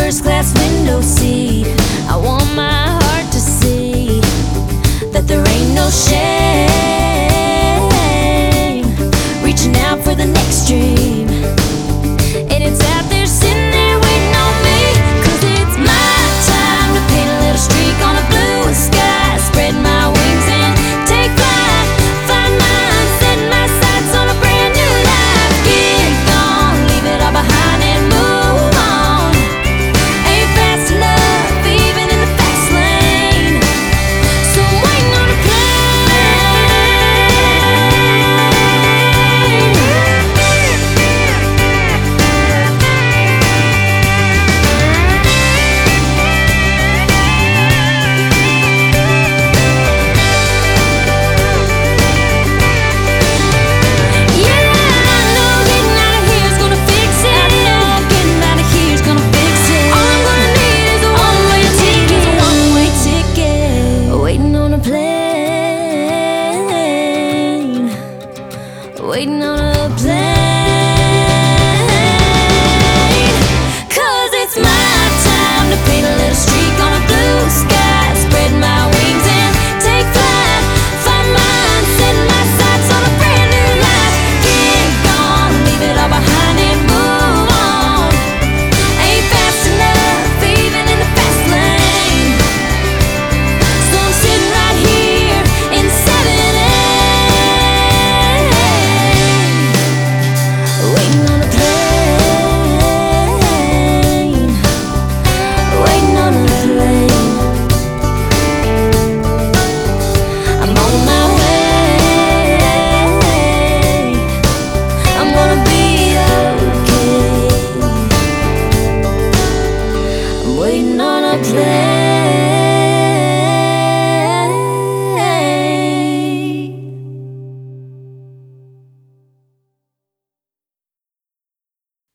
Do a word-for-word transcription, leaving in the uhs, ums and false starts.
first class window seat. I want my heart to see that there ain't no shame reaching out for the next dream. And it's out there sitting there waiting on me, 'cause it's my time to paint a little streak on a blue sky. Spread my wings and take flight, find mine, set my sights on a brand new life. Get gone, leave it all behind and move on. Ain't fast enough even in the fast lane, so I'm waiting on a waiting on a plane, 'cause it's my time to paint a little streak on a blue sky. Spread my wings and take flight, find mine, set my sights on a brand new life. Get gone, leave it all behind and move on. Ain't fast enough even in the fast lane, so I'm sitting right here in seven eight, waiting on a plane, waiting on a plane. I'm on my way, I'm gonna be okay. I'm waiting on a plane.